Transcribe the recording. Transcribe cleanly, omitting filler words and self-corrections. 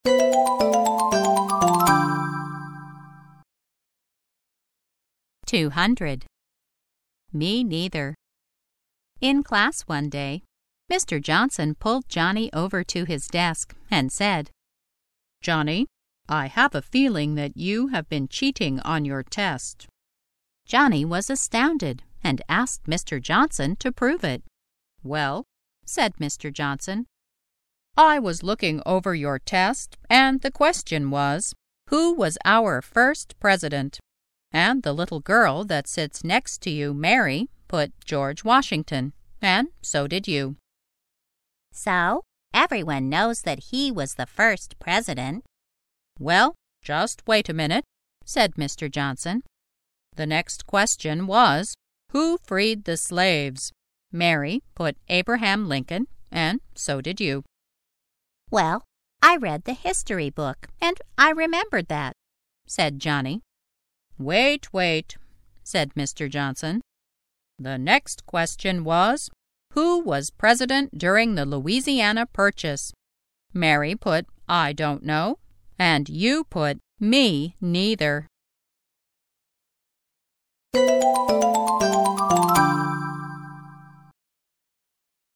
200. Me neither. In class one day, Mr. Johnson pulled Johnny over to his desk and said, "Johnny, I have a feeling that you have been cheating on your test." Johnny was astounded and asked Mr. Johnson to prove it. "Well," said Mr. Johnson, "I was looking over your test, and the question was, who was our first president? And the little girl that sits next to you, Mary, put George Washington, and so did you." "So, everyone knows that he was the first president." "Well, just wait a minute," said Mr. Johnson. "The next question was, who freed the slaves? Mary put Abraham Lincoln, and so did you." "Well, I read the history book, and I remembered that," said Johnny. Wait," said Mr. Johnson. "The next question was, who was president during the Louisiana Purchase? Mary put I don't know, and you put me neither."